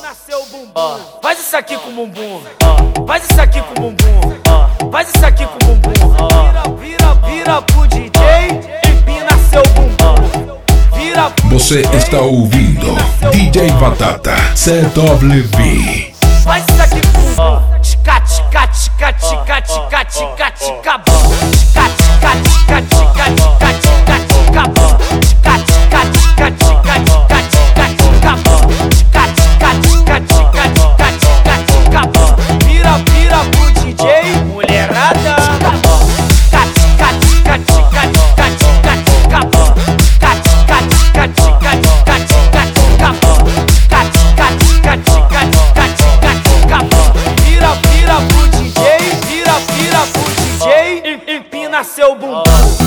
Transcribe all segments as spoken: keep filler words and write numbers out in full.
empina seu bumbum. Faz isso aqui com o bumbum. Faz isso aqui com o bumbum. Faz isso aqui com o bumbum. Vira, vira, vira pro D J, empina seu bumbum. Vira pro Você D J, está ouvindo D J Batata C W B. faz isso aqui com o bumbum. Tica, tica, tica, tica, tica, tica, tica, bum. Tica, tica, tica, tica, tica, tica, tica, bum. Tica, tica, tica, tica, tica, tica, tica, bum. Tica, tica, tica, tica, tica, tica, tica, bum. Vira, vira pro D J, mulherada. Tica, tica, tica, tica, tica, tica, tica, bum. Tica, tica, tica, tica, tica, tica, tica, bum. Tica, tica, tica, tica, tica, tica, tica, bum. Vira, vira pro D J, vira, vira pro D J, empina seu bumbum.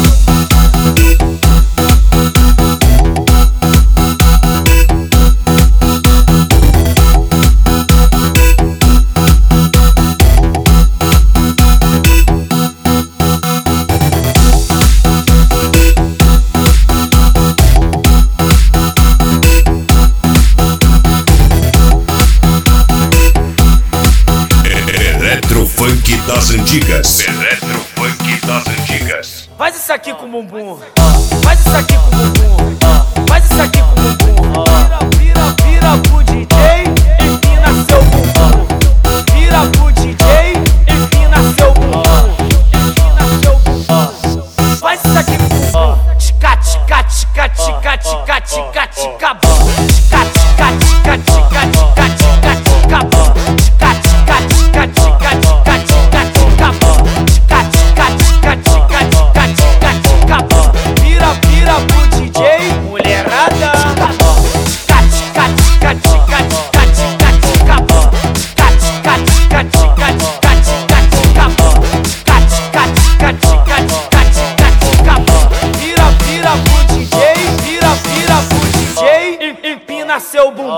Eletrofunk das antigas. Eletrofunk das antigas. Faz isso aqui com o bumbum. Faz isso aqui com o bumbum. Faz isso aqui com o bumbum. Vira, vira, vira pro D J, empina seu bumbum. Vira pro D J, empina seu bumbum. Empina seu bumbum. Faz isso aqui com o bumbum. Tica, tica, tica, tica, tica, tica, tica, bum. Tica, tica, tica, tica, tica, tica, tica, bum. Tica, tica, tica, tica, tica, tica, tica, bum. Tica, tica, tica, tica, tica, tica, tica, bum. Vira, vira pro D J, mulherada. Tica, tica, tica, tica, tica, tica, tica, bum. Tica, tica, tica, tica, tica, tica, tica, bum. Tica, tica, tica, tica, tica, tica, tica, bum. Vira, vira pro D J, vira, vira pro D J, empina seu bumbum.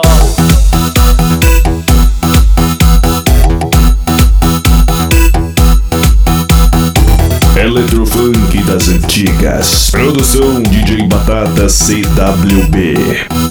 Eletrofunk das antigas. Produção D J Batata C W B.